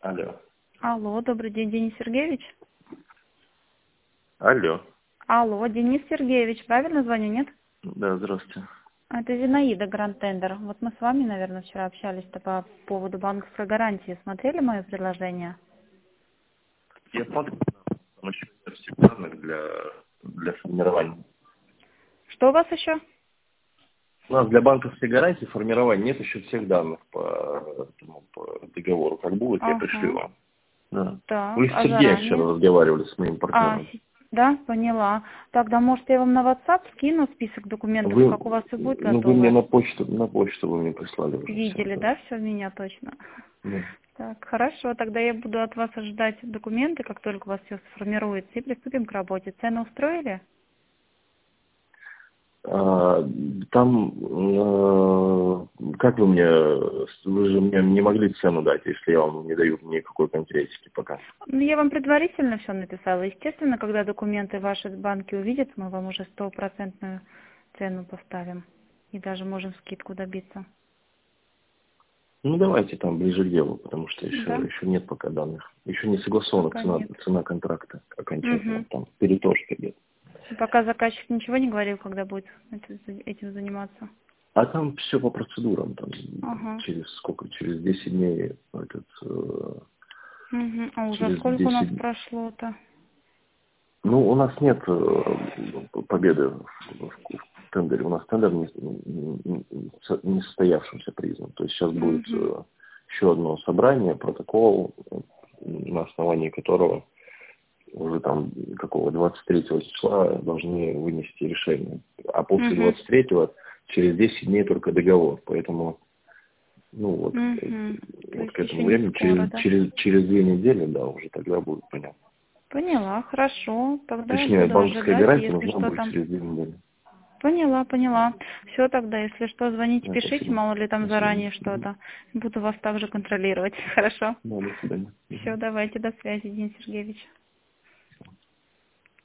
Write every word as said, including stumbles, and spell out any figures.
Алло. Алло, добрый день, Денис Сергеевич. Алло. Алло, Денис Сергеевич, правильно звоню, нет? Да, здравствуйте. Это Зинаида, Гранд Тендер. Вот мы с вами, наверное, вчера общались-то по поводу банковской гарантии. Смотрели мое предложение? Я подумал, там еще нет всех данных для, для формирования. Что у вас еще? У нас для банковской гарантии формирования нет еще всех данных по, этому, по договору. Как будет, я пришлю Ага. вам. Да. Вы Так, с а Сергеем вчера заранее? разговаривали, с моим А, партнером. с- да, поняла. Тогда, может, я вам на WhatsApp скину список документов, Вы, как у вас и будет ну, вы мне готово. на почту, на почту вы мне прислали уже все. Видели, Да. да, все меня точно? Да. Так, хорошо, тогда я буду от вас ожидать документы, как только у вас все сформируется, и приступим к работе. Цены устроили? А, там, э, как вы мне, вы же мне не могли цену дать, если я вам не даю никакой конкретики пока. Ну, я вам предварительно все написала. Естественно, когда документы ваши банки увидят, мы вам уже стопроцентную цену поставим. И даже можем скидку добиться. Ну, давайте там ближе к делу, потому что еще, Да? еще нет пока данных. Еще не согласована Пока цена, нет. цена контракта окончательно. Угу. Там перетошка идет. Пока заказчик ничего не говорил, когда будет этим заниматься. А там все по процедурам. Там Ага. через сколько? Через десять дней этот, э, Угу. А уже через сколько у нас десять. прошло-то? Ну, у нас нет э, победы в, в- в тендере. У нас тендер не, не- не состоявшимся признан. То есть сейчас будет Угу. э, еще одно собрание, протокол, э, на основании которого уже там какого двадцать третьего числа должны вынести решение. А после Угу. двадцать третьего через десять дней только договор. Поэтому, ну вот, э, Угу. То вот есть к еще этому не времени, скоро, через, да? через, через две недели, да, уже тогда будет понятно. Поняла, хорошо. Тогда я Точнее, буду банковская ожидать, и гарантия если нужна что будет там... через две недели. Поняла, поняла. Все тогда, если что, звоните, Да, пишите, спасибо. мало ли там До свидания. заранее Мгм. что-то. Буду вас также контролировать. Хорошо. Да, до свидания. Все, Мгм. давайте, до связи, Денис Сергеевич.